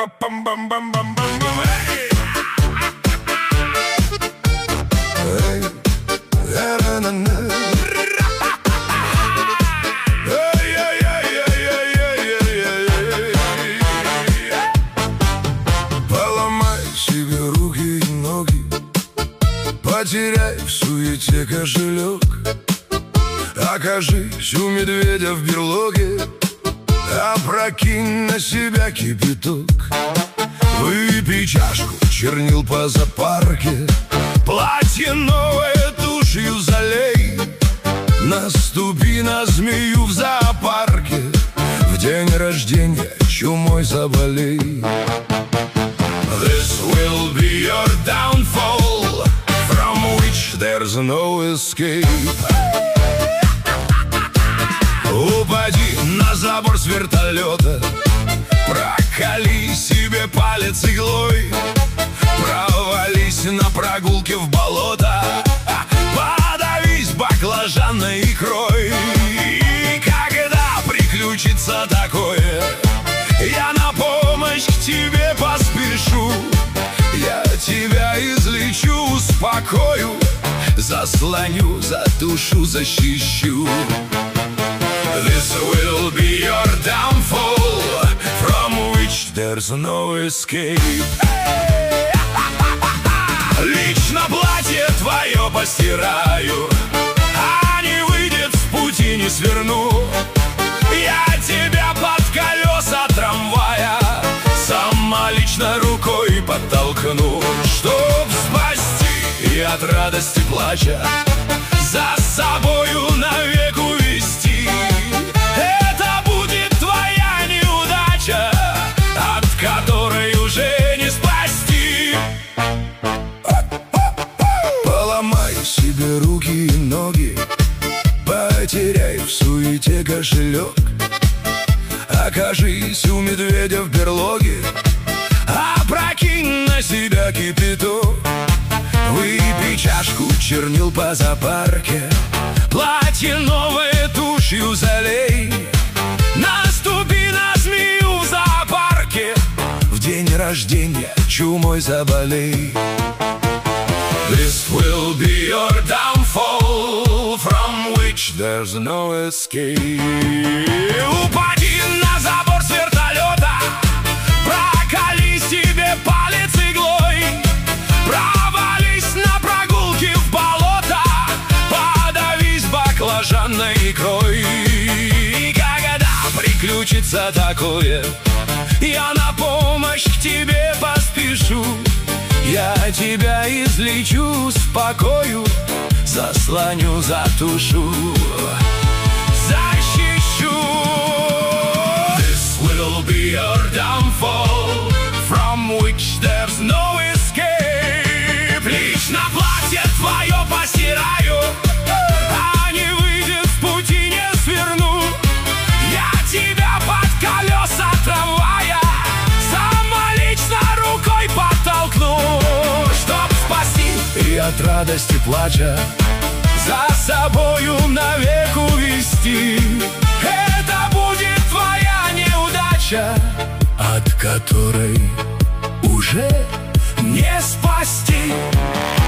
Поломай себе руки и ноги, потеряй в суете кошелек, окажись у медведя в берлоге, опрокинь на себя кипяток. Выпей чашку чернил по зоопарке, платье новое тушью залей, наступи на змею в зоопарке, в день рождения чумой заболей. This will be your downfall, from which there's no escape. Упади на забор с вертолета, проколи себе палец иглой, провались на прогулке в болото, подавись баклажанной икрой. И когда приключится такое, я на помощь к тебе поспешу, я тебя излечу, успокою, заслоню, затушу, защищу. This will be your downfall, from which there's no escape. Лично платье твое постираю, а не выйдет с пути, не сверну. Я тебя под колеса трамвая самолично рукой подтолкну, чтоб спасти и от радости плача за собою навек увести. Это будет твоя неудача, от которой уже не спасти. Поломай себе руки и ноги, потеряй в суете кошелек, окажись у медведя в берлоге, опрокинь на себя кипяток. Выпей чашку чернил по зоопарке, платье новое тушью залей, наступи на змею в зоопарке, в день рождения чумой заболей. This will be your downfall, from which there's no escape. Упади на забор с вертолета, проколи себе палец иглой, провались на прогулке в болото, подавись баклажанной икрой. И когда приключится такое, я на помощь к тебе поспешу, я тебя излечу, успокою, заслоню, затушу, защищу. This will be your downfall, from which there's no escape. Лично платье твое постираю, а не выйдет в пути, не сверну. Я тебя под колеса трамвая самолично рукой подтолкну, чтоб спасти и от радости плача за собою навек увести. Это будет твоя неудача, от которой уже не спасти.